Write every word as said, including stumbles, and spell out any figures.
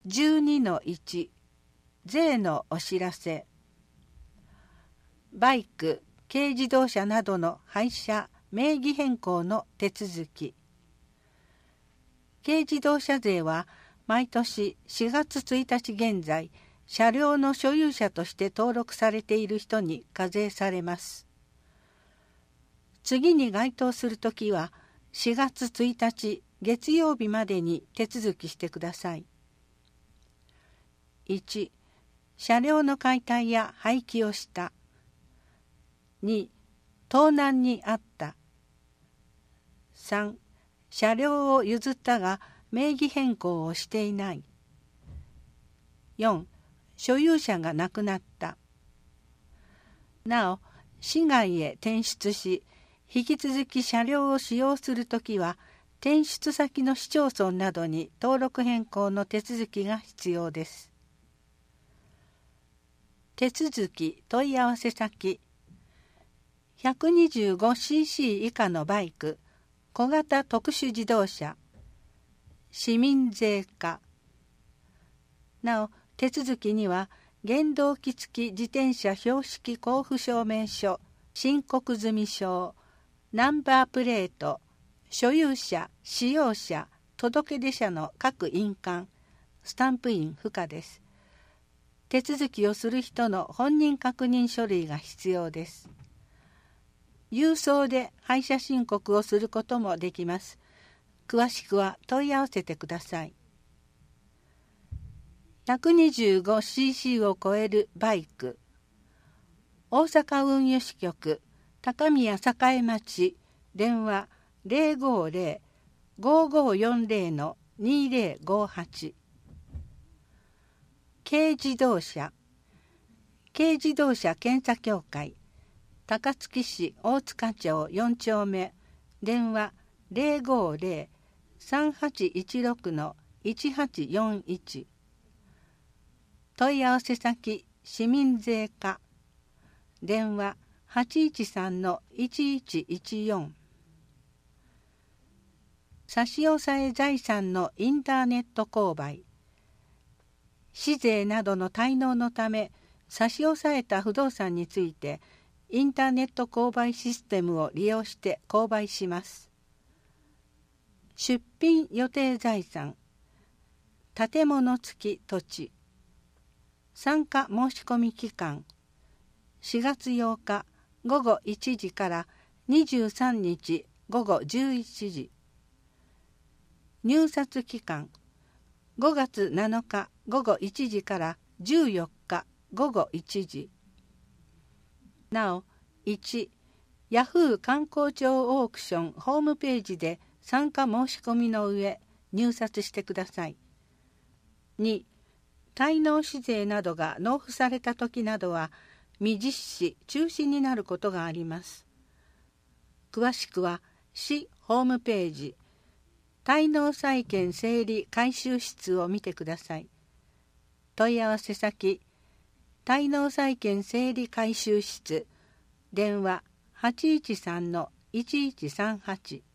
じゅうにのいち 税のお知らせ。バイク、軽自動車などの廃車、名義変更の手続き。軽自動車税は毎年しがつついたち現在、車両の所有者として登録されている人に課税されます。次に該当するときはしがつついたち月曜日までに手続きしてください。いち、車両の解体や廃棄をした。に、盗難にあった。さん、車両を譲ったが名義変更をしていない。よん、所有者が亡くなった。なお、市外へ転出し、引き続き車両を使用するときは、転出先の市町村などに登録変更の手続きが必要です。手続き問い合わせ先。ひゃくにじゅうごシーシー 以下のバイク、小型特殊自動車、市民税課。なお、手続きには、原動機付き自転車標識交付証明書、申告済証、ナンバープレート、所有者、使用者、届出者の各印鑑、スタンプ印不可です。手続きをする人の本人確認書類が必要です。郵送で廃車申告をすることもできます。詳しくは問い合わせてください。ひゃくにじゅうごシーシー を超えるバイク。大阪運輸支局高宮栄町電話 ゼロごゼロ ごごよんゼロ のにゼロごはち。軽自動車。軽自動車検査協会高槻市大塚町よん丁目電話 ゼロごゼロ さんはちいちろく のいちはちよんいち。問い合わせ先市民税課電話 はちいちさんのいちいちいちよん。差し押さえ財産のインターネット購買。市税などの滞納のため差し押さえた不動産についてインターネット購買システムを利用して購買します。出品予定財産、建物付き土地。参加申し込み期間、しがつようかごごいちじからにじゅうさんにちごごじゅういちじ。入札期間、ごがつなのかごごいちじからじゅうよっかごごいちじ。なお、いち、ヤフー観光庁オークションホームページで参加申し込みの上、入札してください。に、滞納市税などが納付された時などは未実施中止になることがあります。詳しくは市ホームページ滞納債権整理回収室を見てください。問い合わせ先滞納債権整理回収室電話 はちいちさんのいちいちさんはち。